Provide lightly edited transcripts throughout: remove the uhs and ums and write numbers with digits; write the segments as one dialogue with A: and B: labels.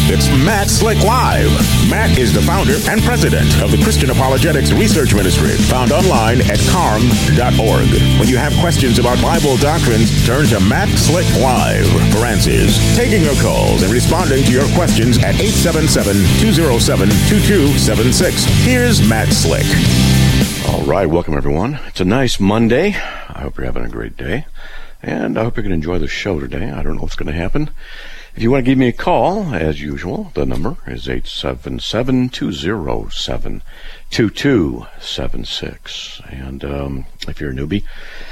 A: It's Matt Slick Live. Matt is the founder and president of the Christian Apologetics Research Ministry, found online at carm.org. When you have questions about Bible doctrines, turn to Matt Slick Live for answers. Taking your calls and responding to your questions at 877-207-2276. Here's Matt Slick.
B: All right, welcome everyone. It's a nice Monday. I hope you're having a great day, and I hope you can enjoy the show today. I don't know what's going to happen. If you want to give me a call, as usual, the number is 877-207-2276. And if you're a newbie,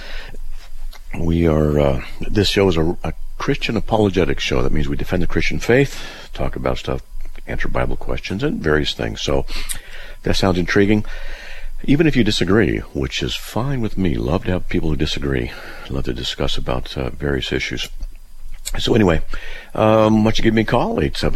B: we are. This show is a Christian apologetics show. That means we defend the Christian faith, talk about stuff, answer Bible questions, and various things. So if that sounds intriguing, even if you disagree, which is fine with me. Love to have people who disagree. Love to discuss about various issues. So anyway, why don't you give me a call,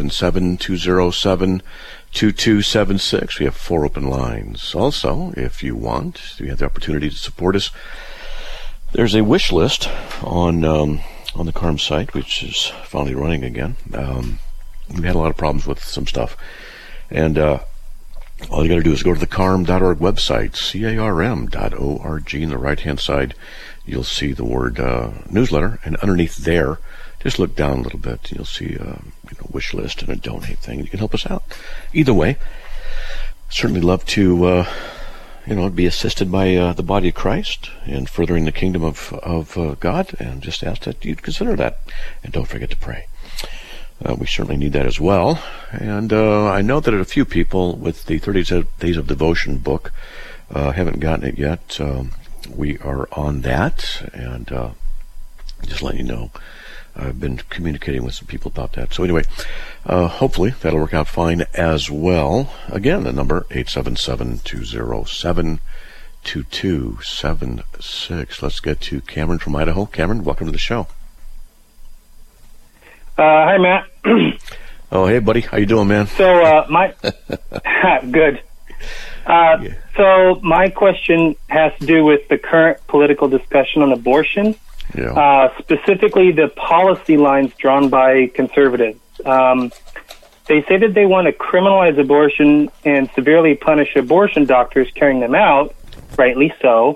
B: 877-207-2276. We have 4 open lines. Also, if you want, you have the opportunity to support us. There's a wish list on the CARM site, which is finally running again. We had a lot of problems with some stuff. And all you got to do is go to the carm.org website, carm.org. In the right-hand side, you'll see the word newsletter, and underneath there, just look down a little bit. You'll see a wish list and a donate thing. You can help us out. Either way, certainly love to be assisted by the body of Christ in furthering the kingdom of God, and just ask that you consider that. And don't forget to pray. We certainly need that as well. And I know that a few people with the 30 Days of Devotion book haven't gotten it yet. We are on that, and just letting you know, I've been communicating with some people about that. So anyway, hopefully that'll work out fine as well. Again, the number 877-207-2276. Let's get to Cameron from Idaho. Cameron, welcome to the show.
C: Hi, Matt.
B: Oh, hey, buddy. How you doing, man?
C: So, good. So my question has to do with the current political discussion on abortion. Yeah. Specifically the policy lines drawn by conservatives. They say that they want to criminalize abortion and severely punish abortion doctors carrying them out, rightly so.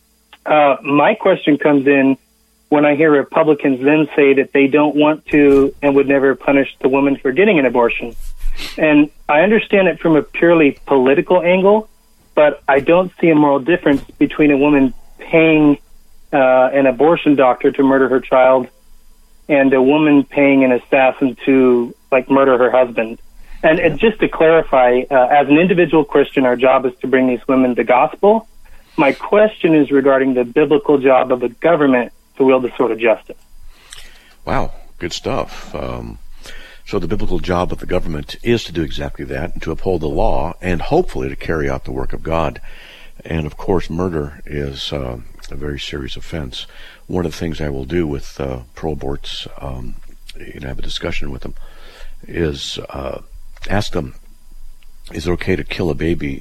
C: My question comes in when I hear Republicans then say that they don't want to and would never punish the woman for getting an abortion. And I understand it from a purely political angle, but I don't see a moral difference between a woman paying an abortion doctor to murder her child and a woman paying an assassin to murder her husband. And just to clarify, as an individual Christian, our job is to bring these women the gospel. My question is regarding the biblical job of the government to wield the sword of justice.
B: Wow, good stuff. So the biblical job of the government is to do exactly that, and to uphold the law, and hopefully to carry out the work of God. And of course, murder is a very serious offense. One of the things I will do with pro-aborts, have a discussion with them, is ask them, is it okay to kill a baby,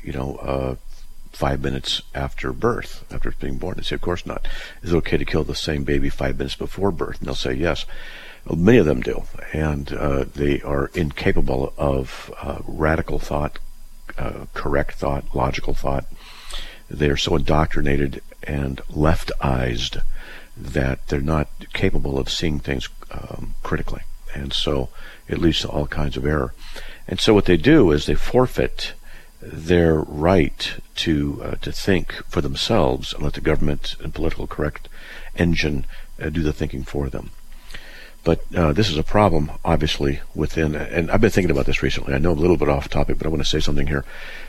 B: 5 minutes after birth, after it's being born? They say, of course not. Is it okay to kill the same baby 5 minutes before birth? And they'll say yes. Well, many of them do, and they are incapable of radical thought, correct thought, logical thought. They are so indoctrinated and leftized that they're not capable of seeing things critically, and so it leads to all kinds of error. And so what they do is they forfeit their right to think for themselves and let the government and political correct engine do the thinking for them. But this is a problem, obviously, within, and I've been thinking about this recently. I know I'm a little bit off topic, but I want to say something here.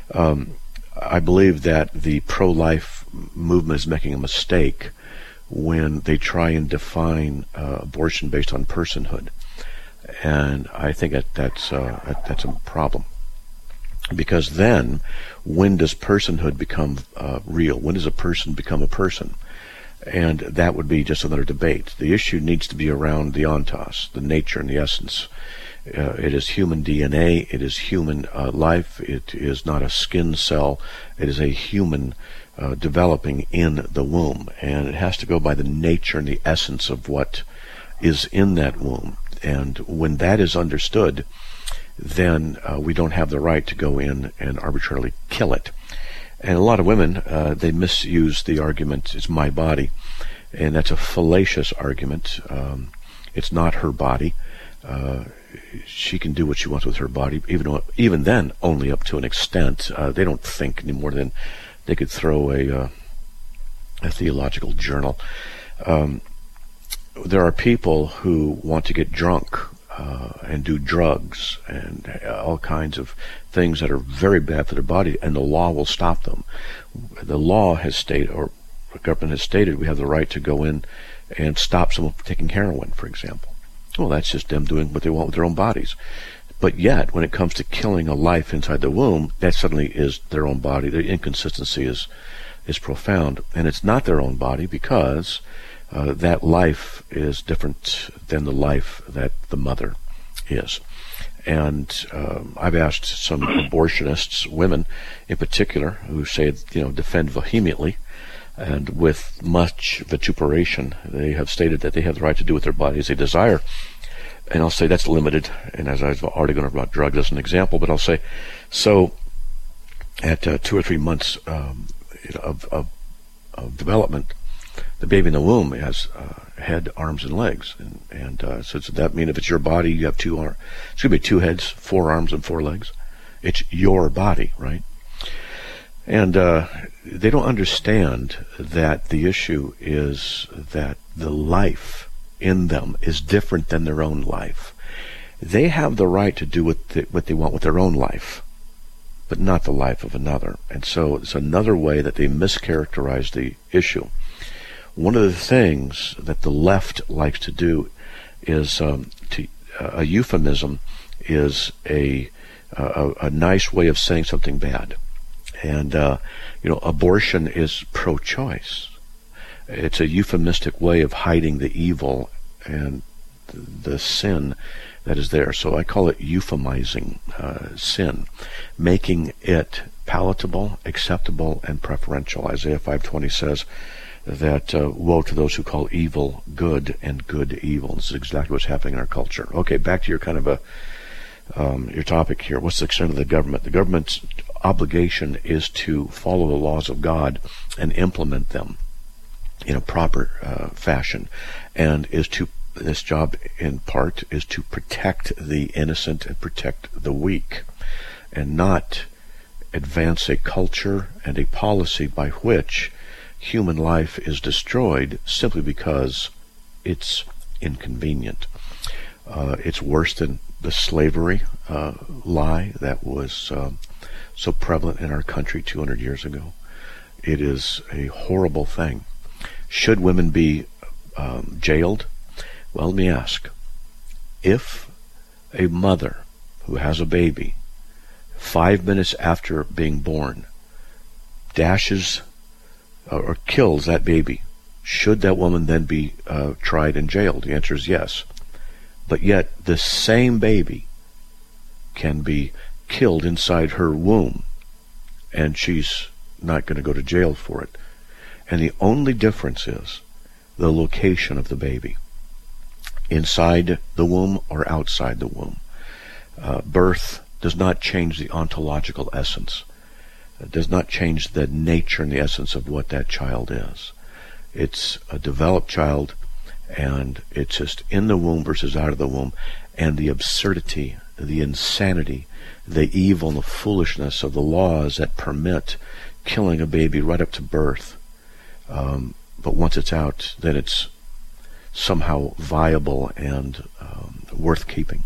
B: I believe that the pro-life movement is making a mistake when they try and define abortion based on personhood. And I think that's a problem. Because then, when does personhood become real? When does a person become a person? And that would be just another debate. The issue needs to be around the ontos, the nature and the essence. It is human DNA. It is human life. It is not a skin cell. It is a human developing in the womb. And it has to go by the nature and the essence of what is in that womb. And when that is understood, then we don't have the right to go in and arbitrarily kill it. And a lot of women, they misuse the argument, it's my body, and that's a fallacious argument. It's not her body. She can do what she wants with her body, even then, only up to an extent. They don't think any more than they could throw a theological journal. There are people who want to get drunk and do drugs and all kinds of things that are very bad for their body, and the law will stop them. The law has stated, or the government has stated, we have the right to go in and stop someone from taking heroin, for example. Well, that's just them doing what they want with their own bodies. But yet, when it comes to killing a life inside the womb, that suddenly is their own body. The inconsistency is profound. And it's not their own body because that life is different than the life that the mother is. And I've asked some abortionists, women in particular, who say, defend vehemently and with much vituperation. They have stated that they have the right to do with their body as they desire. And I'll say that's limited. And as I've already gone about drugs as an example, but I'll say, so at 2 or 3 months of development, the baby in the womb has head, arms, and legs. And so does that mean if it's your body, you have 2 arms? It's going to be 2 heads, 4 arms, and 4 legs. It's your body, right? And they don't understand that the issue is that the life in them is different than their own life. They have the right to do what they want with their own life, but not the life of another. And so it's another way that they mischaracterize the issue. One of the things that the left likes to do is a euphemism is a nice way of saying something bad. And abortion is pro-choice. It's a euphemistic way of hiding the evil and the sin that is there. So I call it euphemizing sin, making it palatable, acceptable, and preferential. Isaiah 5:20 says that woe to those who call evil good and good evil. This is exactly what's happening in our culture. Okay, back to your kind of your topic here. What's the extent of the government? The government's obligation is to follow the laws of God and implement them in a proper fashion, and this job in part is to protect the innocent and protect the weak, and not advance a culture and a policy by which human life is destroyed simply because it's inconvenient. It's worse than the slavery lie that was so prevalent in our country 200 years ago. It is a horrible thing. Should women be jailed? Well, let me ask. If a mother who has a baby, 5 minutes after being born, dashes or kills that baby, should that woman then be tried and jailed? The answer is yes. But yet the same baby can be killed inside her womb, and she's not going to go to jail for it. And the only difference is the location of the baby, inside the womb or outside the womb. Birth does not change the ontological essence. It does not change the nature and the essence of what that child is. It's a developed child, and it's just in the womb versus out of the womb. And the absurdity, the insanity, the evil and the foolishness of the laws that permit killing a baby right up to birth. But once it's out, then it's somehow viable and worth keeping.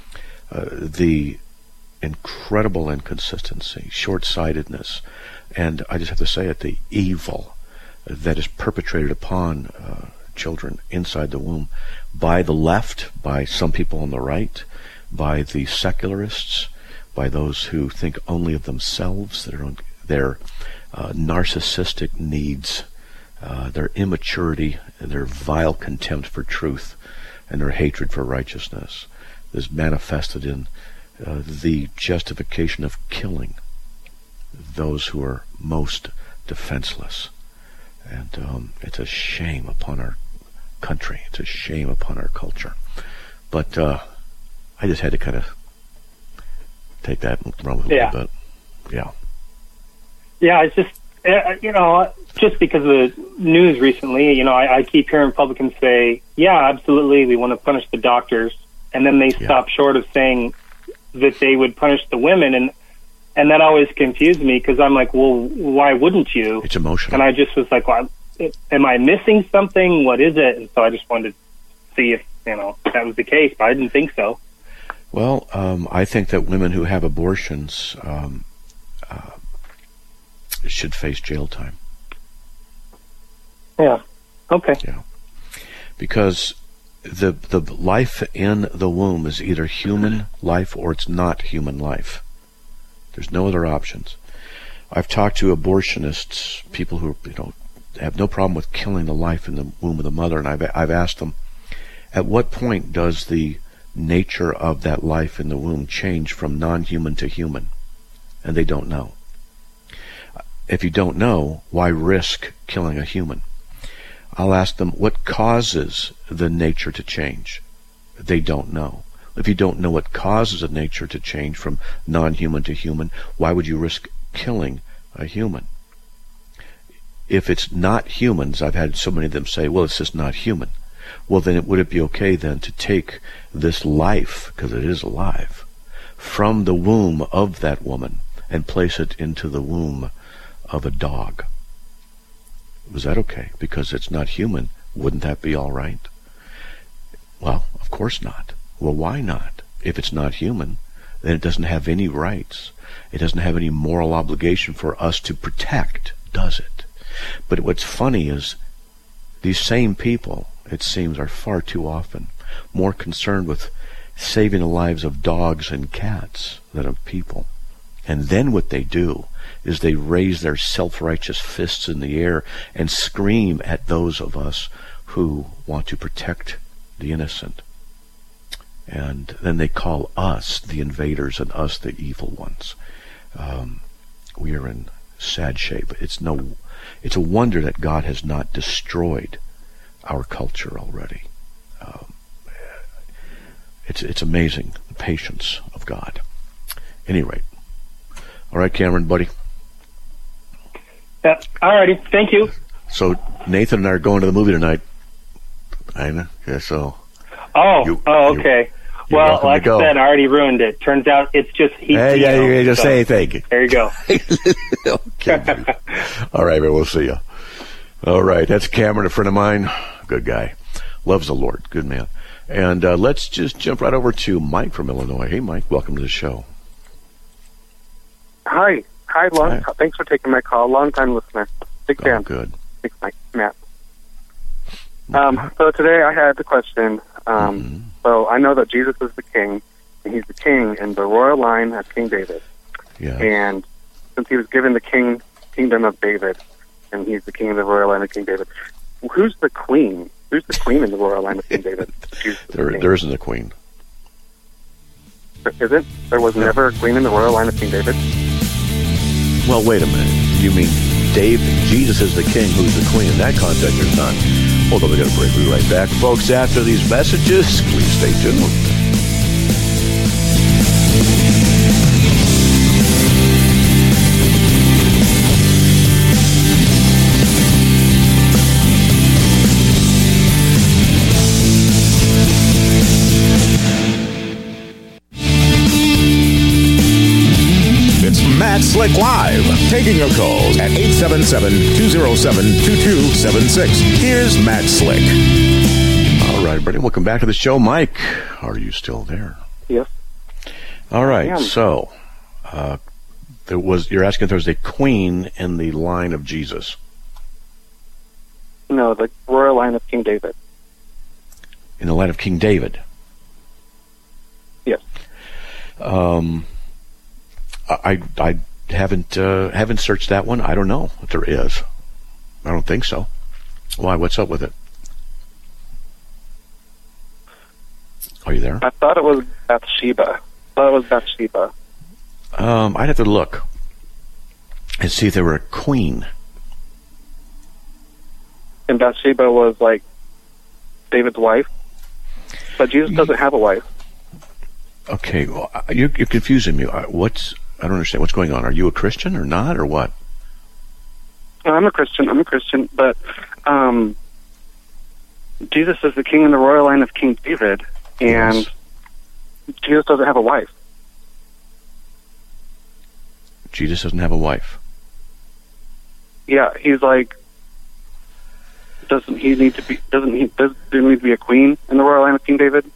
B: The incredible inconsistency, short-sightedness, and I just have to say it, the evil that is perpetrated upon children inside the womb by the left, by some people on the right, by the secularists, by those who think only of themselves, their narcissistic needs, their immaturity, their vile contempt for truth, and their hatred for righteousness is manifested in the justification of killing those who are most defenseless. And it's a shame upon our country. It's a shame upon our culture. But I just had to kind of take that and run with it a little bit. Yeah.
C: Yeah, it's just, just because of the news recently, I keep hearing Republicans say, yeah, absolutely, we want to punish the doctors. And then they stop short of saying that they would punish the women. And that always confused me because I'm like, well, why wouldn't you?
B: It's emotional.
C: And I just was like, well, am I missing something? What is it? And so I just wanted to see if, that was the case, but I didn't think so.
B: Well, I think that women who have abortions should face jail time.
C: Yeah. Okay.
B: Yeah. Because the life in the womb is either human life or it's not human life. There's no other options. I've talked to abortionists, people who have no problem with killing the life in the womb of the mother, and I've asked them, at what point does the nature of that life in the womb change from non-human to human? And they don't know. If you don't know, why risk killing a human? I'll ask them, what causes the nature to change? They don't know. If you don't know what causes a nature to change from non-human to human, why would you risk killing a human? If it's not humans, I've had so many of them say, well, it's just not human. Well, then would it be okay then to take this life, because it is alive, from the womb of that woman and place it into the womb of a dog? Was that okay? Because it's not human. Wouldn't that be all right? Well, of course not. Well, why not? If it's not human, then it doesn't have any rights. It doesn't have any moral obligation for us to protect, does it? But what's funny is these same people, it seems, are far too often more concerned with saving the lives of dogs and cats than of people. And then what they do is they raise their self-righteous fists in the air and scream at those of us who want to protect the innocent. And then they call us the invaders and us the evil ones. We are in sad shape. It's a wonder that God has not destroyed our culture already. It's amazing, the patience of God. Any rate. All right, Cameron, buddy.
C: Yeah, all righty. Thank you.
B: So Nathan and I are going to the movie tonight. I know. Yeah, so.
C: Okay. Well, like I said, I already ruined it. Turns out it's just heat.
B: Hey, yeah, you just say thank you.
C: There you go.
B: Okay. All right, man, we'll see you. All right, that's Cameron, a friend of mine. Good guy. Loves the Lord. Good man. And let's just jump right over to Mike from Illinois. Hey, Mike, welcome to the show.
D: Hi. Thanks for taking my call. Long-time listener. Big fan.
B: Good.
D: Thanks, Mike. Matt. So today I had the question. So I know that Jesus is the king, and he's the king in the royal line of King David.
B: Yeah.
D: And since he was given the kingdom of David, and he's the king of the royal line of King David, who's the queen? Who's the queen in the royal line of King David?
B: There isn't a queen.
D: There isn't? There was never a queen in the royal line of King David?
B: Well, wait a minute. You mean Jesus is the king, who's the queen? In that context, there's not. Hold on, we got a break. We'll be right back. Folks, after these messages, please stay tuned.
A: Matt Slick Live, taking your calls at 877-207-2276. Here's Matt Slick.
B: All right, everybody, welcome back to the show. Mike, are you still there?
D: Yes.
B: All right, so you're asking if there was a queen in the line of Jesus.
D: No, the royal line of King David.
B: In the line of King David?
D: Yes.
B: I haven't searched that one. I don't know if there is. I don't think so. Why? What's up with it? Are you there?
D: I thought it was Bathsheba.
B: I'd have to look and see if there were a queen.
D: And Bathsheba was like David's wife, but Jesus doesn't have a wife.
B: Okay, well, you're confusing me. I don't understand what's going on. Are you a Christian or not, or what?
D: I'm a Christian, but Jesus is the king in the royal line of King David, and
B: Yes.
D: Jesus doesn't have a wife.
B: Jesus doesn't have a wife.
D: Yeah, he's like, doesn't there need to be a queen in the royal line of King David?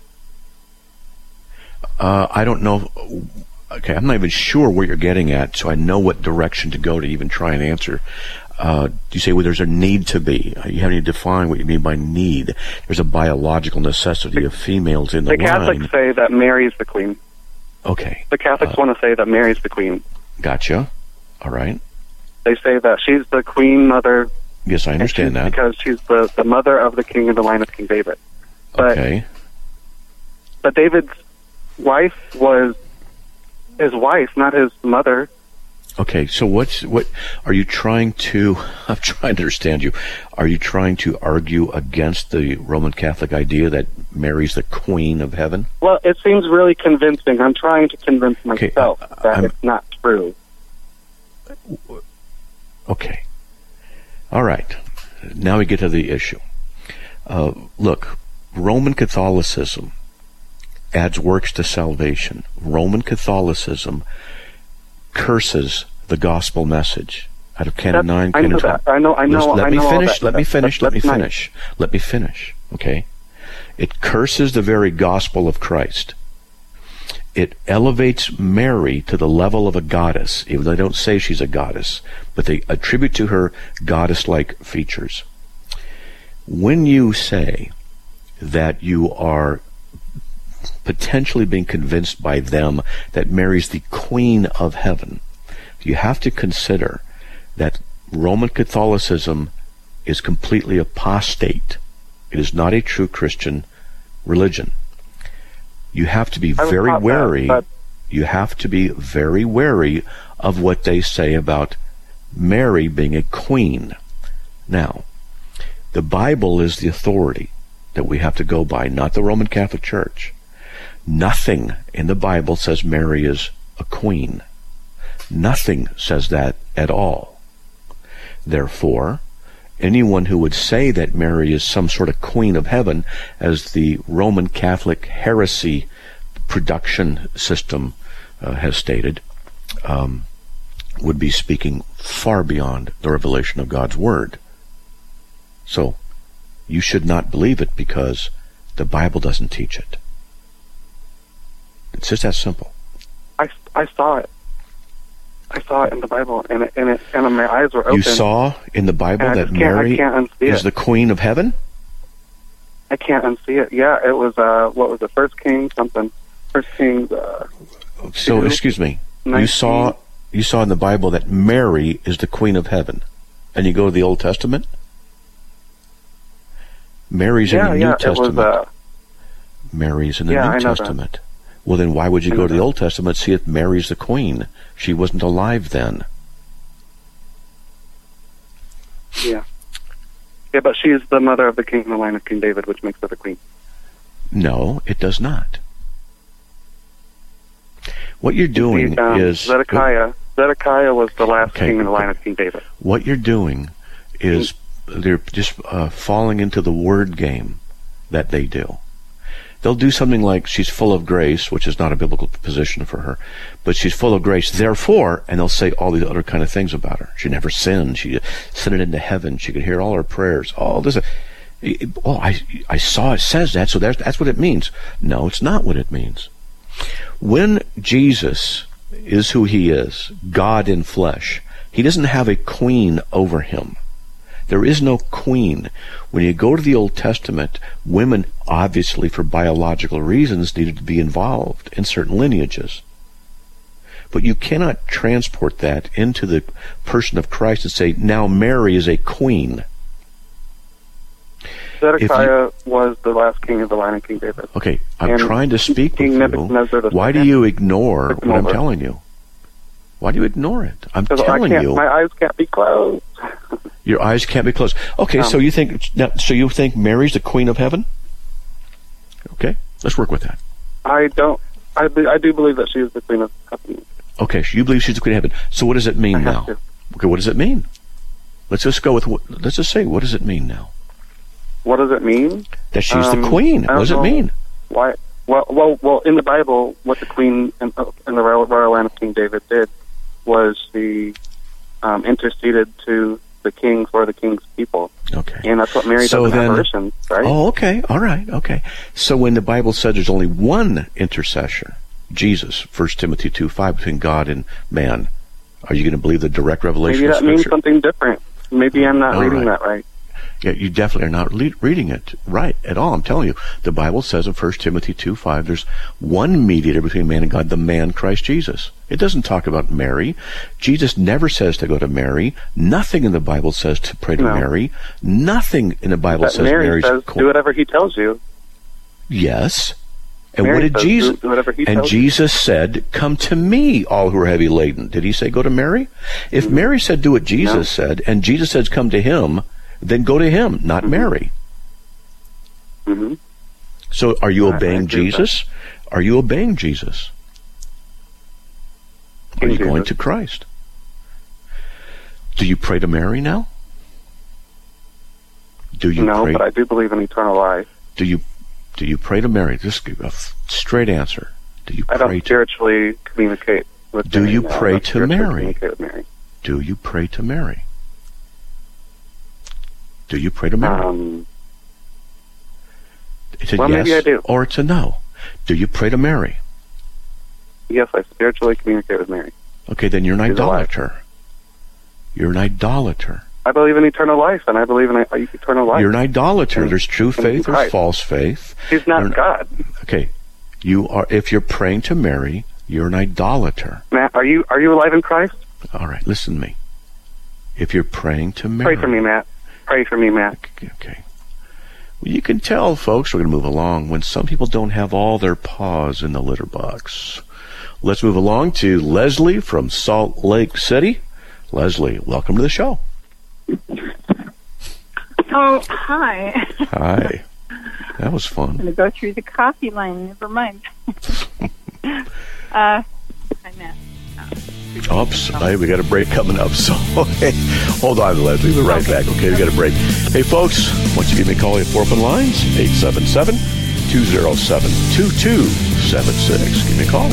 B: I don't know. Okay, I'm not even sure where you're getting at, so I know what direction to go to even try and answer. You say, well, there's a need to be. You haven't even defined what you mean by need. There's a biological necessity of females in the line.
D: The Catholics say that Mary's the queen.
B: Okay.
D: The Catholics want to say that Mary's the queen.
B: Gotcha. All right.
D: They say that she's the queen mother.
B: Yes, I understand that.
D: Because she's the mother of the king in the line of King David.
B: Okay.
D: But David's wife was his wife, not his mother.
B: Okay, so what are you trying to, I'm trying to understand you. Are you trying to argue against the Roman Catholic idea that Mary's the queen of heaven?
D: Well, it seems really convincing. I'm trying to convince myself that it's not true.
B: Okay. All right. Now we get to the issue. Look, Roman Catholicism adds works to salvation. Roman Catholicism curses the gospel message. Out of Canon 9, Canon 12.
D: I know.
B: Let me finish. Let me
D: Nice.
B: Let me finish. Okay? It curses the very gospel of Christ. It elevates Mary to the level of a goddess, even though they don't say she's a goddess, but they attribute to her goddess-like features. When you say that you are potentially being convinced by them that Mary's the queen of heaven, you have to consider that Roman Catholicism is completely apostate. It is not a true Christian religion. You have to be very wary. You have to be very wary of what they say about Mary being a queen. Now, the Bible is the authority that we have to go by, not the Roman Catholic Church. Nothing in the Bible says Mary is a queen. Nothing says that at all. Therefore, anyone who would say that Mary is some sort of queen of heaven, as the Roman Catholic heresy production system has stated, would be speaking far beyond the revelation of God's Word. So, you should not believe it because the Bible doesn't teach it. It's just that simple.
D: I saw it. I saw it in the Bible, and my eyes were open.
B: You saw in the Bible that Mary is the queen of heaven?
D: I can't unsee it. Yeah, it was, what was it, 1 Kings something. 1 Kings,
B: So,
D: 2,
B: excuse me,
D: 19.
B: you saw in the Bible that Mary is the queen of heaven, and you go to the Old Testament? Mary's in the New Testament. Mary's in the New Testament. Well, then why would you go to the Old Testament and see if Mary's the queen? She wasn't alive then.
D: Yeah. Yeah, but she's the mother of the king in the line of King David, which makes her the queen.
B: No, it does not. What you're doing is...
D: Zedekiah was the last king in the line of King David.
B: What you're doing is they're just falling into the word game that they do. They'll do something like, she's full of grace, which is not a biblical position for her, but she's full of grace, therefore, and they'll say all these other kind of things about her. She never sinned. She ascended into heaven. She could hear all her prayers. All this. I saw it says that, so that's what it means. No, it's not what it means. When Jesus is who he is, God in flesh, he doesn't have a queen over him. There is no queen. When you go to the Old Testament, women, obviously for biological reasons, needed to be involved in certain lineages. But you cannot transport that into the person of Christ and say, now Mary is a queen.
D: Zedekiah was the last king of the line of King David.
B: Okay, I'm trying to speak with you. Why do you ignore what I'm telling you? Why do you ignor it? I'm telling you.
D: My eyes can't be closed.
B: Your eyes can't be closed. Okay, so you think Mary's the queen of heaven? Okay, let's work with that.
D: I don't I do believe that she is the Queen of Heaven.
B: Okay, so you believe she's the Queen of Heaven. So what does it mean now? Okay, what does it mean? Let's just go with let's just say, what does it mean now?
D: What does it mean?
B: That she's the Queen. What does it mean?
D: Why? Well, in the Bible, what the Queen in the royal line of King David did was she interceded to the king for the king's people.
B: Okay.
D: And that's what Mary does in apparitions, right?
B: Oh, okay. All right. Okay. So when the Bible said there's only one intercessor, Jesus, 1 Timothy 2:5, between God and man, are you going to believe the direct revelation of Scripture?
D: Maybe that means something different. Maybe I'm not reading that right.
B: Yeah, you definitely are not reading it right at all. I'm telling you, the Bible says in 1 Timothy 2:5, there's one mediator between man and God, the man Christ Jesus. It doesn't talk about Mary. Jesus never says to go to Mary. Nothing in the Bible says to pray to Mary. Nothing in the Bible says Mary
D: says do whatever he tells you.
B: Yes. And
D: Mary
B: what did Jesus?
D: Do whatever he tells you.
B: Jesus said, "Come to me, all who are heavy laden." Did he say go to Mary? If Mary said do what Jesus said, and Jesus says come to him, then go to him, not Mary.
D: Mm-hmm.
B: So are you obeying Jesus? Are you obeying Jesus? Are you going to Christ? Do you pray to Mary now?
D: No, but I do believe in eternal life.
B: Do you pray to Mary? Just give a straight answer. Do you pray?
D: I don't spiritually communicate with
B: Do
D: Mary.
B: you pray to Mary?
D: With Mary?
B: Do you pray to Mary? Do you pray to Mary? It's a yes,
D: maybe I do.
B: Or it's a no. Do you pray to Mary?
D: Yes, I spiritually communicate with Mary.
B: Okay, then you're an idolater. You're an idolater.
D: I believe in eternal life, and I believe in eternal life.
B: You're an idolater. There's true faith or false faith.
D: He's not God.
B: Okay, you are. If you're praying to Mary, you're an idolater.
D: Matt, are you alive in Christ?
B: All right, listen to me. If you're praying to Mary,
D: pray for me, Matt. Pray for me, Matt.
B: Okay. Well, you can tell, folks, we're going to move along when some people don't have all their paws in the litter box. Let's move along to Leslie from Salt Lake City. Leslie, welcome to the show.
E: Oh, hi.
B: Hi. That was fun.
E: I'm going to go through the coffee line. Never mind. Hi, Matt.
B: Oops, we got a break coming up, so hey, hold on, Leslie. We'll be right back, okay? We got a break. Hey, folks, why don't you give me a call at 4 open lines, 877-207-2276. Give me a call.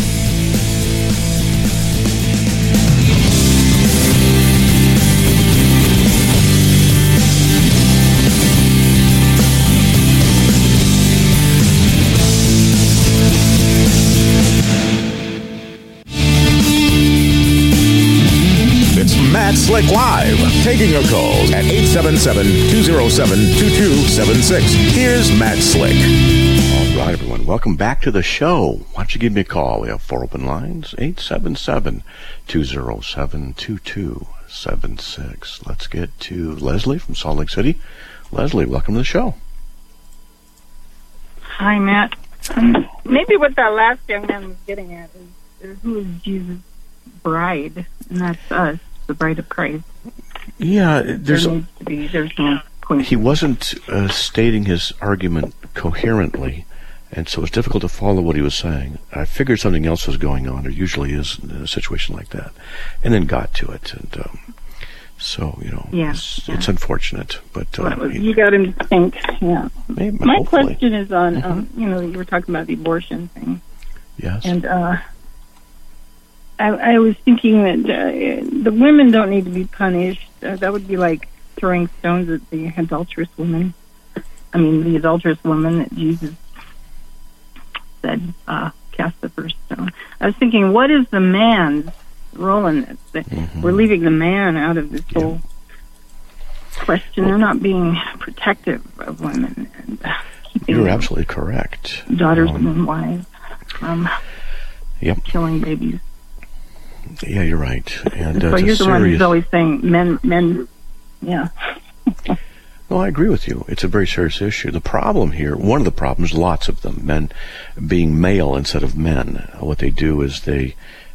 A: Matt Slick Live, taking your calls at 877-207-2276. Here's Matt Slick.
B: All right, everyone. Welcome back to the show. Why don't you give me a call? We have 4 open lines, 877-207-2276. Let's get to Leslie from Salt Lake City. Leslie, welcome to the show.
E: Hi, Matt. Maybe what that last young man was getting at is who is Jesus' bride, and that's us. The bride of Christ.
B: Yeah,
E: there's no point.
B: He wasn't stating his argument coherently, and so it's difficult to follow what he was saying. I figured something else was going on. There usually is in a situation like that, and then got to it, and so it's unfortunate, but
E: you got him to think. Yeah.
B: Maybe,
E: my
B: hopefully.
E: question is on you were talking about the abortion thing.
B: Yes.
E: And I was thinking that the women don't need to be punished. That would be like throwing stones at the adulterous woman. I mean, the adulterous woman that Jesus said, cast the first stone. I was thinking, what is the man's role in this? We're leaving the man out of this whole question. They're not being protective of women and keeping
B: You're absolutely correct.
E: Daughters and wives from killing babies.
B: Yeah, you're right. And
E: so you're the one who's always saying men, yeah.
B: No, I agree with you. It's a very serious issue. The problem here, one of the problems, lots of them, men being male instead of men. What they do is they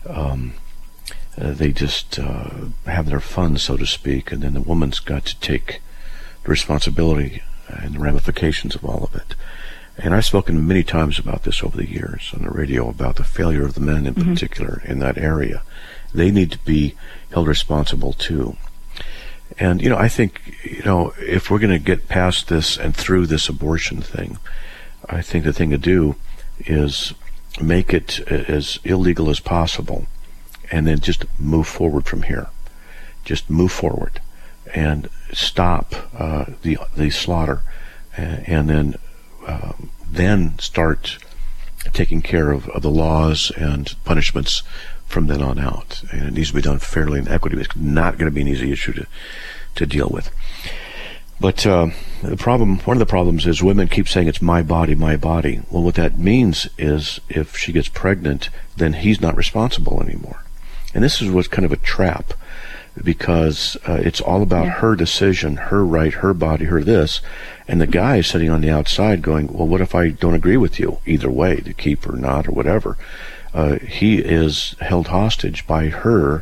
B: just have their fun, so to speak, and then the woman's got to take the responsibility and the ramifications of all of it. And I've spoken many times about this over the years on the radio, about the failure of the men in particular in that area. They need to be held responsible too. And, I think, if we're going to get past this and through this abortion thing, I think the thing to do is make it as illegal as possible and then just move forward from here. Just move forward and stop the slaughter, and then start taking care of the laws and punishments from then on out. And it needs to be done fairly and equity. It's not going to be an easy issue to deal with. But one of the problems is women keep saying it's my body, my body. Well, what that means is if she gets pregnant, then he's not responsible anymore. And this is what's kind of a trap, because it's all about her decision, her right, her body, her this. And the guy is sitting on the outside going, well, what if I don't agree with you either way, to keep or not or whatever? He is held hostage by her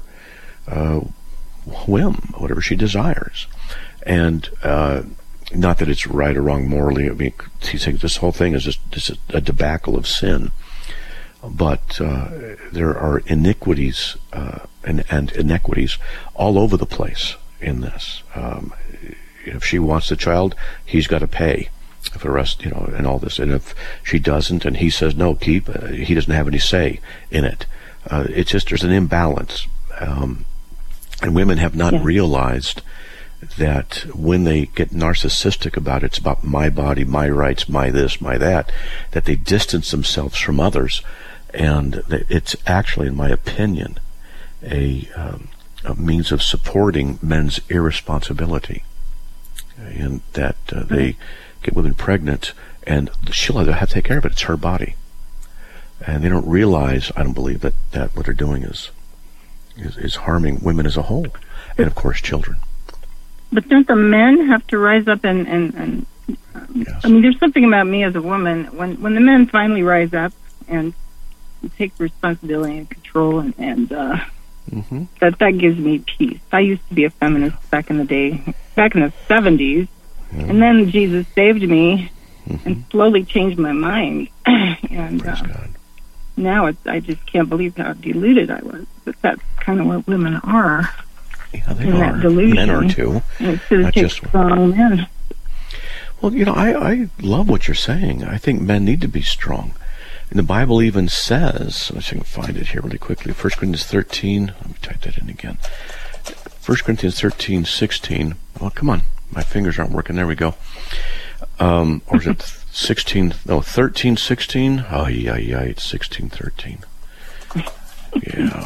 B: whim, whatever she desires. And not that it's right or wrong morally. I mean, he's saying this whole thing is just a debacle of sin. But there are iniquities and inequities all over the place in this. If she wants the child, he's got to pay for the rest, and all this. And if she doesn't, and he says no, keep, he doesn't have any say in it. It's just there's an imbalance, and women have not realized that when they get narcissistic about it's about my body, my rights, my this, my that they distance themselves from others, and it's actually, in my opinion, a means of supporting men's irresponsibility, and that they get women pregnant, and she'll either have to take care of it. It's her body, and they don't realize, I don't believe, that what they're doing is harming women as a whole, and of course children.
E: But don't the men have to rise up and
B: yes.
E: I mean, there's something about me as a woman, when the men finally rise up and take responsibility and control, and that gives me peace. I used to be a feminist back in the day, back in the 70s, and then Jesus saved me and slowly changed my mind. And now I just can't believe how deluded I was. But that's kind of what women are.
B: Yeah, they
E: in
B: are.
E: That delusion.
B: Men are too.
E: Not just strong men.
B: Well, I love what you're saying. I think men need to be strong. And the Bible even says, let's see if I can find it here really quickly, 1 Corinthians 13, let me type that in again. 1 Corinthians 13, 16. Well, come on. My fingers aren't working. There we go. Or is it 16? No, 13, 16? Oh, yeah, it's 16, 13. Yeah.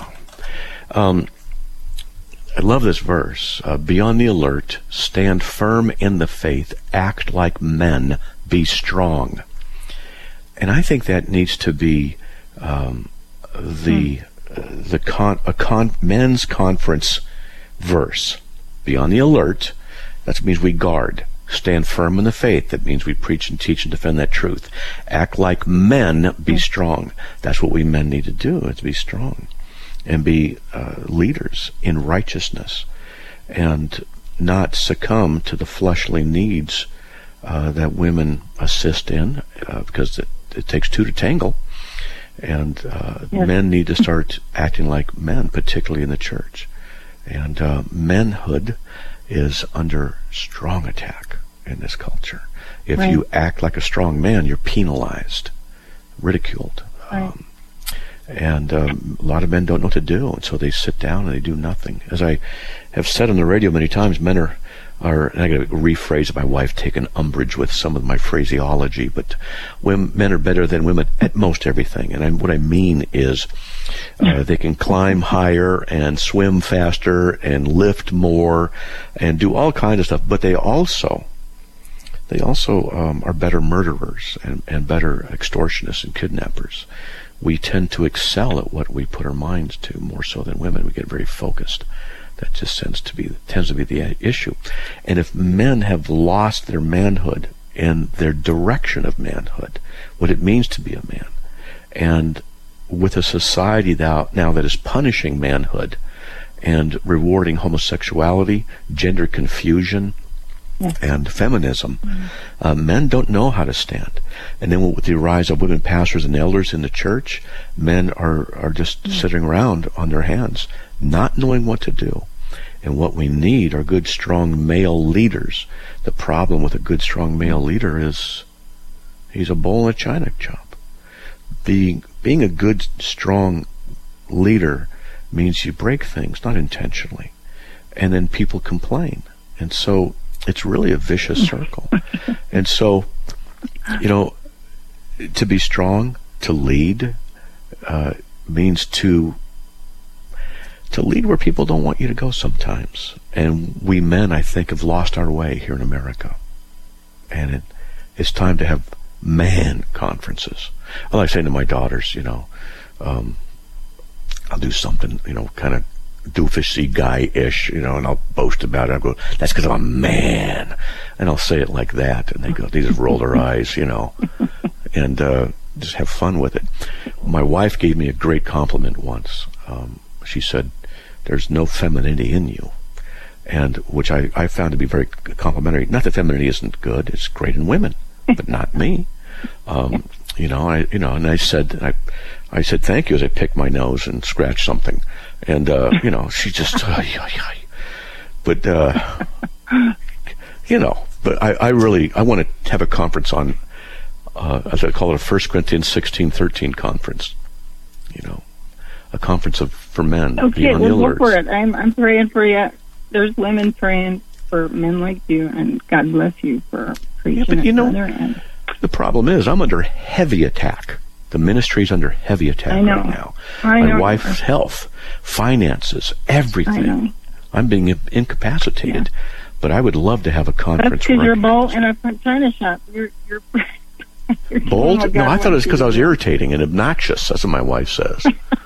B: I love this verse. Be on the alert, stand firm in the faith, act like men, be strong. And I think that needs to be men's conference verse. Be on the alert. That means we guard. Stand firm in the faith. That means we preach and teach and defend that truth. Act like men, be strong. That's what we men need to do, is be strong and be leaders in righteousness and not succumb to the fleshly needs that women assist in, because it takes two to tangle. And men need to start acting like men, particularly in the church. And manhood is under strong attack in this culture. If you act like a strong man, you're penalized, ridiculed. And a lot of men don't know what to do, and so they sit down and they do nothing. As I have said on the radio many times, men are and I got to rephrase my wife taking umbrage with some of my phraseology, but men are better than women at most everything. And what I mean is they can climb higher and swim faster and lift more and do all kinds of stuff, but they also are better murderers and better extortionists and kidnappers. We tend to excel at what we put our minds to more so than women. We get very focused. That just tends to be the issue. And if men have lost their manhood and their direction of manhood, what it means to be a man, and with a society now that is punishing manhood and rewarding homosexuality, gender confusion, and feminism. Men don't know how to stand. And then with the rise of women pastors and elders in the church, men are just sitting around on their hands, not knowing what to do. And what we need are good, strong male leaders. The problem with a good, strong male leader is he's a bull in a china shop. Being a good, strong leader means you break things, not intentionally. And then people complain. And so it's really a vicious circle. And so, to be strong, to lead, means to lead where people don't want you to go sometimes. And we men, I think, have lost our way here in America. And it's time to have man conferences. I like saying to my daughters, I'll do something, kind of doofusy guy-ish, and I'll boast about it. I'll go, that's because I'm a man. And I'll say it like that. And they just roll their eyes, and just have fun with it. My wife gave me a great compliment once. She said, there's no femininity in you. And which I found to be very complimentary. Not that femininity isn't good. It's great in women, but not me. And I said thank you as I picked my nose and scratched something. And, she just, but, but I want to have a conference on, as I call it, a 1 Corinthians 16:13 conference, a conference for men.
E: Okay, well, go for it. I'm praying for you. There's women praying for men like you, and God bless you for preaching.
B: Yeah, but the problem is I'm under heavy attack. The ministry's under heavy attack right now. My wife's health, finances, everything. I'm being incapacitated, but I would love to have a conference.
E: That's because you're a bull in a china shop. You're
B: bold? No, I thought it was because I was irritating and obnoxious. That's what my wife says.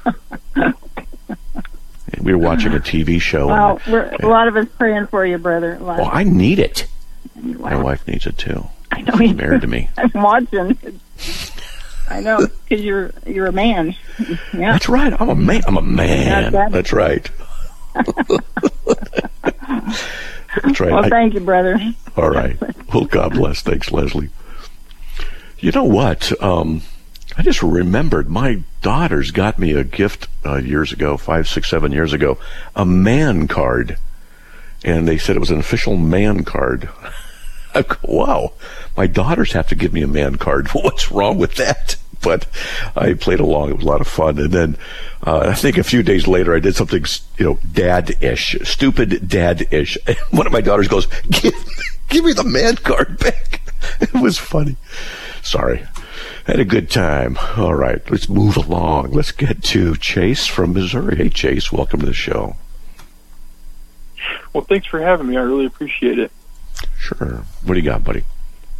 B: We were watching a TV show.
E: Well, a lot of us praying for you, brother.
B: Well, I need it. Wow. My wife needs it too.
E: I know.
B: She's married to me.
E: I'm watching. I know, because you're a man. Yeah.
B: That's right. I'm a man. That's right. That's right.
E: Well, thank you, brother.
B: All right. Well, God bless. Thanks, Leslie. You know what? I just remembered my daughters got me a gift years ago, 5, 6, 7 years ago, a man card. And they said it was an official man card. I go, wow, my daughters have to give me a man card. What's wrong with that? But I played along. It was a lot of fun. And then I think a few days later, I did something, dad-ish, stupid dad-ish. And one of my daughters goes, give me the man card back. It was funny. Sorry. Had a good time. All right, let's move along. Let's get to Chase from Missouri. Hey, Chase, welcome to the show.
F: Well, thanks for having me. I really appreciate it.
B: Sure. What do you got, buddy?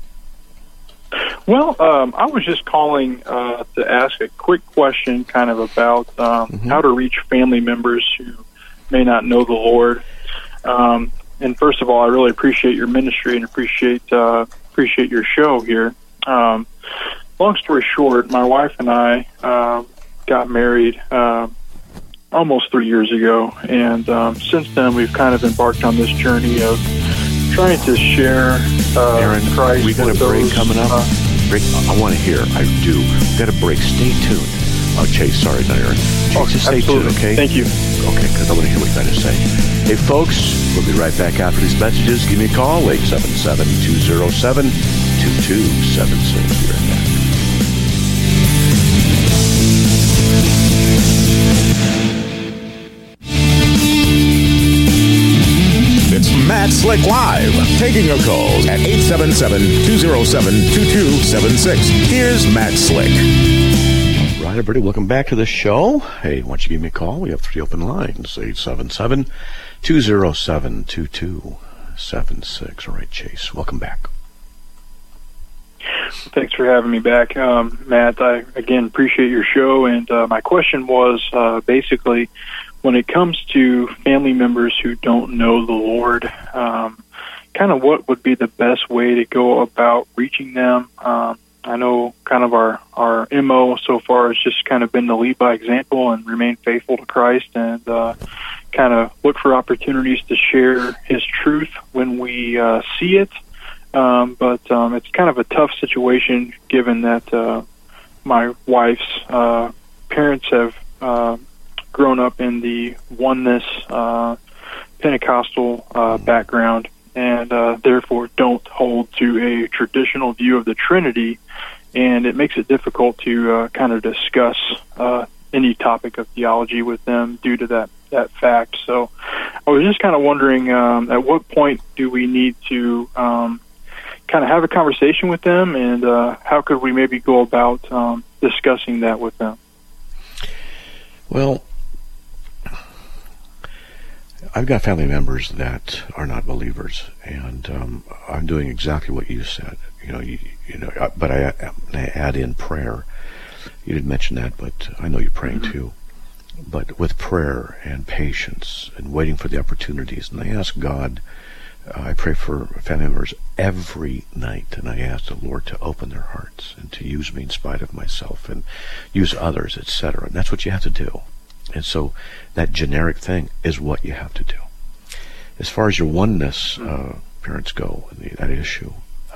F: Well, I was just calling to ask a quick question kind of about how to reach family members who may not know the Lord. And first of all, I really appreciate your ministry and appreciate your show here. Long story short, my wife and I got married almost 3 years ago, and since then we've kind of embarked on this journey of trying to share
B: Aaron,
F: Christ.
B: We got a break coming up. I want to hear. I do. We got a break. Stay tuned. Oh, Chase, sorry, not Aaron. Chase, just stay tuned, okay?
F: Thank you.
B: Okay, because I want to hear what you got to say. Hey, folks, we'll be right back after these messages. Give me a call, 877-207-2276. Be right back.
A: It's Matt Slick Live, taking your calls at 877-207-2276. Here's Matt Slick.
B: All right, everybody, welcome back to the show. Hey, why don't you give me a call? We have 3 open lines, 877-207-2276. All right, Chase, welcome back.
F: Thanks for having me back, Matt. I, again, appreciate your show, and my question was basically, when it comes to family members who don't know the Lord, kind of what would be the best way to go about reaching them? I know kind of our MO so far has just kind of been to lead by example and remain faithful to Christ, and kind of look for opportunities to share His truth when we see it. But it's kind of a tough situation given that my wife's parents have grown up in the oneness Pentecostal background, and therefore don't hold to a traditional view of the Trinity, and it makes it difficult to kind of discuss any topic of theology with them due to that fact. So I was just kind of wondering, at what point do we need to kind of have a conversation with them, and how could we maybe go about discussing that with them?
B: Well, I've got family members that are not believers, and I'm doing exactly what you said. But I add in prayer. You didn't mention that, but I know you're praying too. But with prayer and patience and waiting for the opportunities, and I ask God. I pray for family members every night, and I ask the Lord to open their hearts and to use me in spite of myself and use others, etc. And that's what you have to do. And so that generic thing is what you have to do. As far as your oneness parents go, that issue,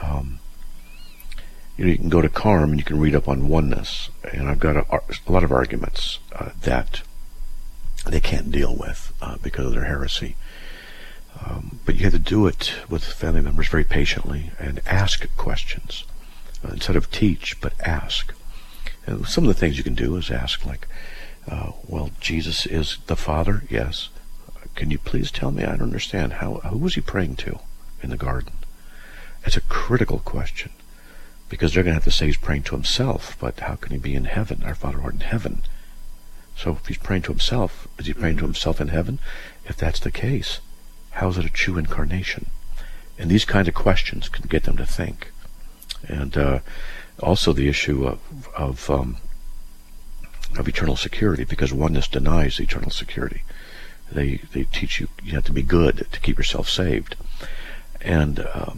B: you can go to CARM and you can read up on oneness. And I've got a lot of arguments that they can't deal with because of their heresy. But you have to do it with family members very patiently and ask questions instead of teach, but ask. And some of the things you can do is ask, like, well, Jesus is the Father? Yes. Can you please tell me? I don't understand. Who was he praying to in the garden? It's a critical question, because they're going to have to say he's praying to himself, but how can he be in heaven? Our Father who art in heaven. So if he's praying to himself, is he praying to himself in heaven? If that's the case, how is it a true incarnation? And these kinds of questions can get them to think. And also the issue of eternal security, because oneness denies eternal security. They teach you have to be good to keep yourself saved, and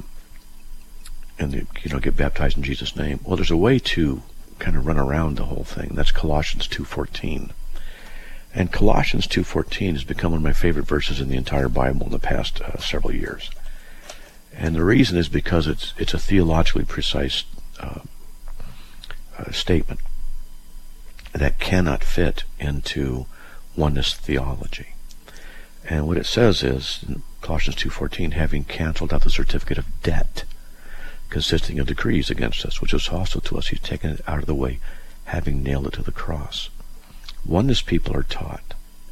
B: get baptized in Jesus' name. Well, there's a way to kind of run around the whole thing. That's Colossians 2:14. And Colossians 2:14 has become one of my favorite verses in the entire Bible in the past several years. And the reason is because it's a theologically precise statement that cannot fit into oneness theology. And what it says is, in Colossians 2:14, having canceled out the certificate of debt consisting of decrees against us, which was hostile to us, he's taken it out of the way, having nailed it to the cross. Oneness people are taught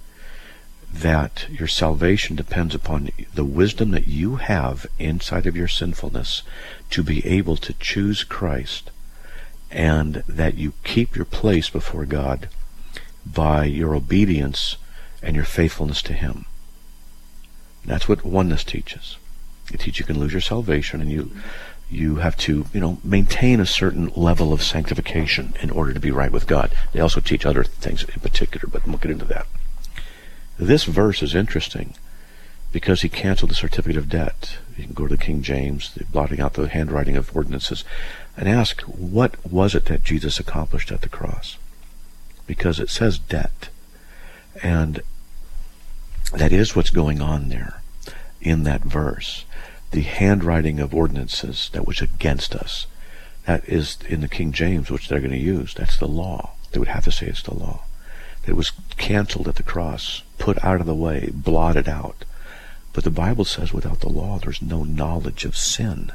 B: that your salvation depends upon the wisdom that you have inside of your sinfulness to be able to choose Christ, and that you keep your place before God by your obedience and your faithfulness to Him. That's what oneness teaches. It teaches you can lose your salvation, and you have to, maintain a certain level of sanctification in order to be right with God. They also teach other things in particular, but we'll get into that. This verse is interesting because he canceled the certificate of debt. You can go to the King James, blotting out the handwriting of ordinances, and ask, what was it that Jesus accomplished at the cross? Because it says debt. And that is what's going on there in that verse. The handwriting of ordinances that was against us. That is in the King James, which they're going to use. That's the law. They would have to say it's the law. It was canceled at the cross, put out of the way, blotted out. But the Bible says without the law, there's no knowledge of sin.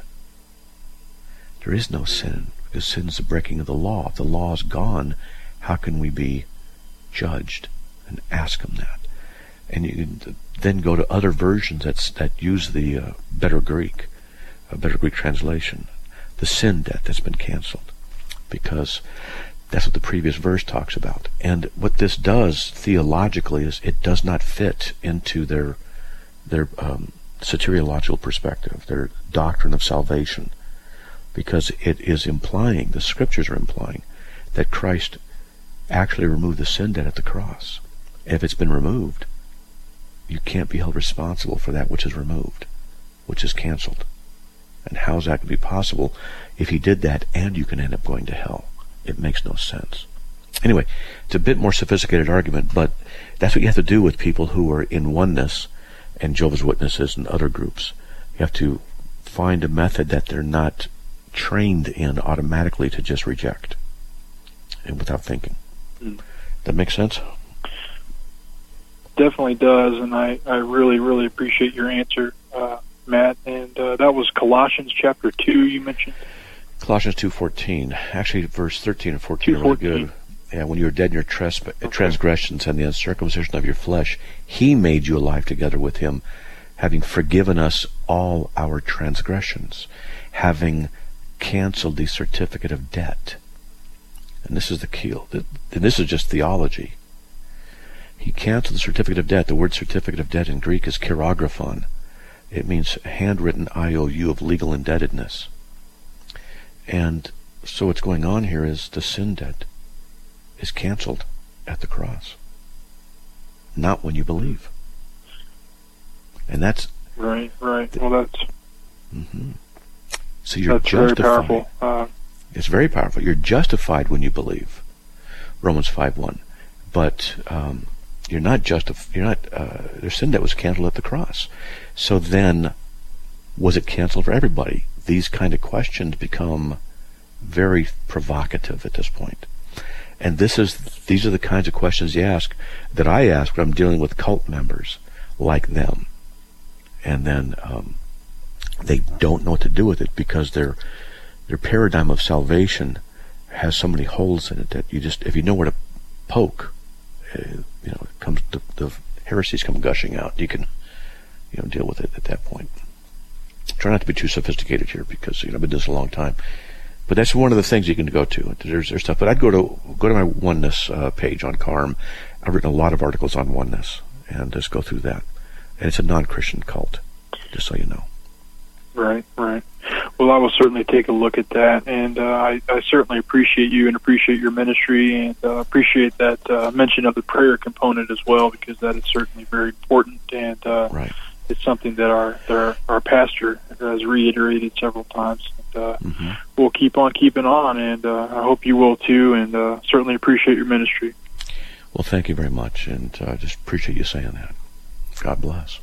B: There is no sin, because sin is the breaking of the law. If the law is gone, how can we be judged? And ask Him that. And you can then go to other versions that use the better Greek translation, the sin debt that's been canceled, because that's what the previous verse talks about. And what this does theologically is it does not fit into their soteriological perspective, their doctrine of salvation, because it is implying, the scriptures are implying, that Christ actually removed the sin debt at the cross. If it's been removed, you can't be held responsible for that which is removed, which is canceled. And how's that going to be possible if he did that and you can end up going to hell? It makes no sense. Anyway, it's a bit more sophisticated argument, but that's what you have to do with people who are in oneness and Jehovah's Witnesses and other groups. You have to find a method that they're not trained in automatically to just reject and without thinking. That makes sense?
F: Definitely does, and I really, really appreciate your answer, Matt. And that was Colossians chapter 2 you mentioned?
B: Colossians 2:14. Actually, verse 13 and 14 are really good. Yeah, when you were dead in your transgressions and the uncircumcision of your flesh, he made you alive together with him, having forgiven us all our transgressions, having canceled the certificate of debt. And this is the key. And this is just theology. He canceled the certificate of debt. The word certificate of debt in Greek is chirographan. It means handwritten IOU of legal indebtedness. And so what's going on here is the sin debt is canceled at the cross. Not when you believe. And that's...
F: Right. Well, that's...
B: Mm-hmm. So you're
F: that's
B: justified.
F: Very powerful.
B: It's very powerful. You're justified when you believe. Romans 5:1. But you're not justified. Their sin debt was canceled at the cross. So then, was it canceled for everybody? These kind of questions become very provocative at this point. And these are the kinds of questions you ask that I ask when I'm dealing with cult members like them. And then they don't know what to do with it because their paradigm of salvation has so many holes in it that you just, if you know where to poke, it comes the heresies come gushing out. You can deal with it at that point. Try not to be too sophisticated here because I've been doing this a long time. But that's one of the things you can go to. There's stuff. But I'd go to my oneness page on CARM. I've written a lot of articles on oneness, and just go through that. And it's a non-Christian cult, just so you know.
F: Right. Well, I will certainly take a look at that, and I certainly appreciate you and appreciate your ministry, and appreciate that mention of the prayer component as well, because that is certainly very important, and
B: right.
F: It's something that our pastor has reiterated several times. And, we'll keep on keeping on, and I hope you will too, and certainly appreciate your ministry.
B: Well, thank you very much, and I just appreciate you saying that. God bless.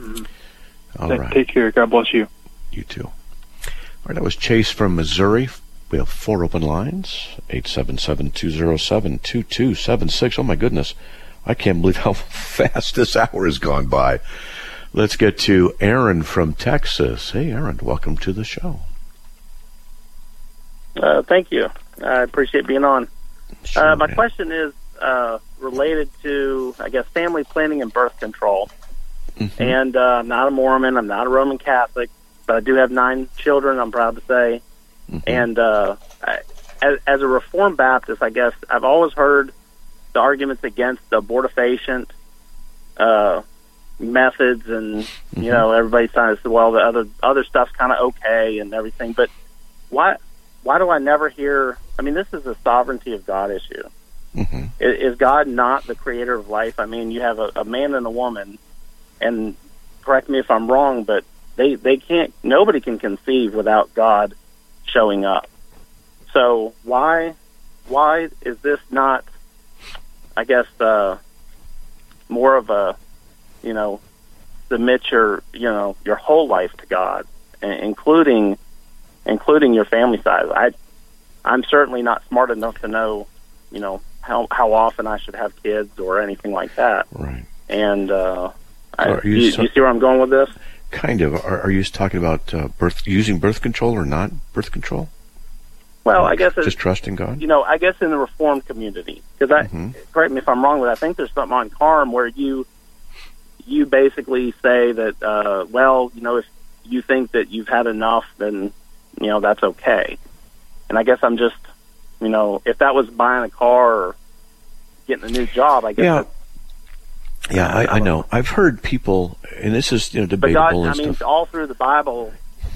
B: All right.
F: Take care. God bless you.
B: You too. All right, that was Chase from Missouri. We have 4 open lines, 877-207-2276. Oh, my goodness. I can't believe how fast this hour has gone by. Let's get to Aaron from Texas. Hey, Aaron, welcome to the show.
G: Thank you. I appreciate being on.
B: Sure,
G: my question is related to, I guess, family planning and birth control. And I'm not a Mormon. I'm not a Roman Catholic, but I do have 9 children, I'm proud to say. And as a Reformed Baptist, I guess, I've always heard the arguments against the abortifacient methods, and everybody's trying to say, well, the other stuff's kind of okay and everything. But why do I never hear? I mean, this is a sovereignty of God issue. Is God not the creator of life? I mean, you have a man and a woman, and correct me if I'm wrong, but they can't. Nobody can conceive without God showing up. So why is this not? I guess more of a submit your whole life to God, including your family size. I'm certainly not smart enough to know how often I should have kids or anything like that.
B: Right.
G: And you see where I'm going with this?
B: Kind of. Are you talking about using birth control or not birth control?
G: Well, I guess
B: just trusting God.
G: I guess in the Reformed community, because correct me if I'm wrong, but I think there's something on CARM where you basically say that if you think that you've had enough, then that's okay. And I guess I'm just if that was buying a car or getting a new job, I guess.
B: Yeah, I know. I've heard people, and this is debatable.
G: But God,
B: and stuff.
G: all through the Bible,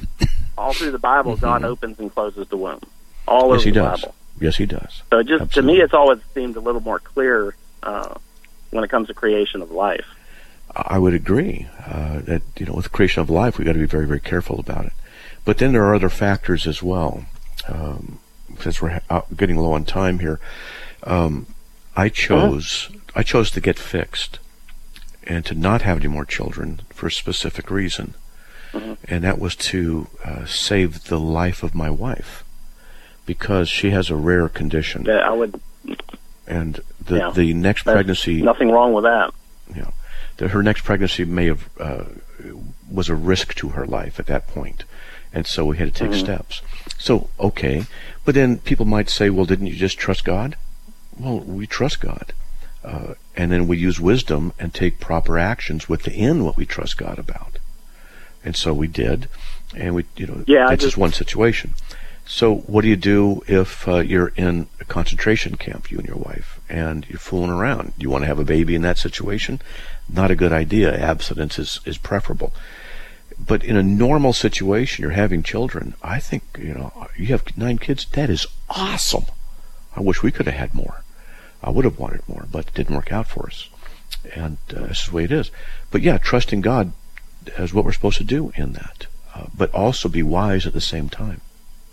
G: God opens and closes the womb. All over the Bible.
B: Yes, He does.
G: So just to me, it's always seemed a little more clear when it comes to creation of life.
B: I would agree that with the creation of life, we've got to be very, very careful about it. But then there are other factors as well. Since we're getting low on time here, I chose to get fixed and to not have any more children for a specific reason. And that was to save the life of my wife, because she has a rare condition.
G: Yeah, I would.
B: And the next pregnancy,
G: nothing wrong with that.
B: Her next pregnancy was a risk to her life at that point, and so we had to take steps. So okay, but then people might say, well, didn't you just trust God? Well, we trust God, and then we use wisdom and take proper actions within what we trust God about. And so we did, and that's just one situation. So what do you do if you're in a concentration camp, you and your wife, and you're fooling around? You want to have a baby in that situation? Not a good idea. Abstinence is preferable. But in a normal situation, you're having children. I think, you have 9 kids. That is awesome. I wish we could have had more. I would have wanted more, but it didn't work out for us. And this is the way it is. But yeah, trusting God is what we're supposed to do in that. But also be wise at the same time.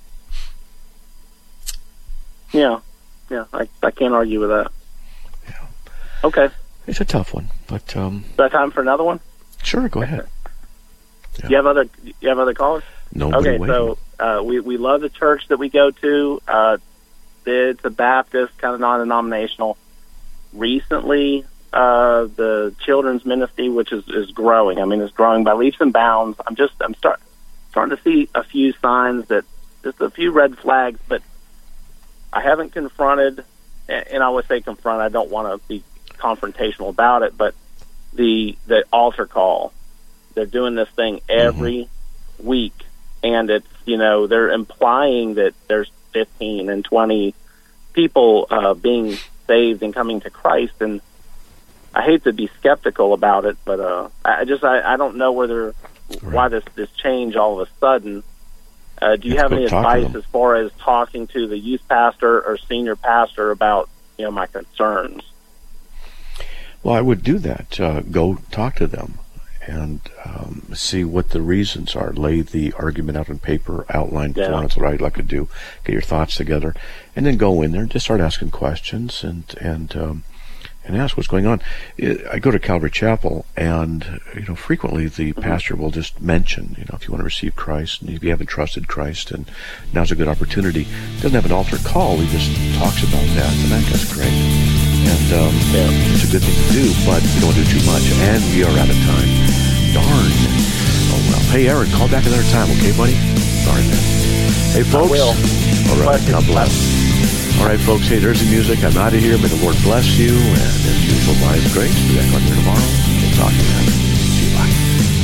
G: Yeah, I can't argue with that.
B: Yeah.
G: Okay.
B: It's a tough one, but
G: is that time for another one?
B: Sure, go ahead.
G: Yeah. You have other callers?
B: No.
G: Okay, so we love the church that we go to. It's a Baptist, kind of non-denominational. Recently, the children's ministry, which is growing. I mean, it's growing by leaps and bounds. I'm starting to see a few signs that just a few red flags, but I haven't confronted, and I always say confront. I don't want to be confrontational about it, but the altar call. They're doing this thing every week, and it's they're implying that there's 15 and 20 people being saved and coming to Christ, and I hate to be skeptical about it, but I don't know why this change all of a sudden. Do you have any advice as far as talking to the youth pastor or senior pastor about my concerns?
B: Well, I would do that. Go talk to them and see what the reasons are. Lay the argument out on paper, outline plan. That's what I'd like to do. Get your thoughts together, and then go in there and just start asking questions and ask what's going on. I go to Calvary Chapel, and frequently the pastor will just mention, if you want to receive Christ, and if you haven't trusted Christ, and now's a good opportunity. He doesn't have an altar call. He just talks about that, and that's great. And it's a good thing to do, but you don't want to do too much. And we are out of time. Darn. Oh well. Hey, Aaron, call back another time, okay, buddy? Darn that. Hey, folks.
G: I will.
B: All right. God bless. All right, folks. Hey, there's the music. I'm out of here. May the Lord bless you. And as usual, by His grace, be back on here tomorrow. We'll talk to you then. See you. Bye.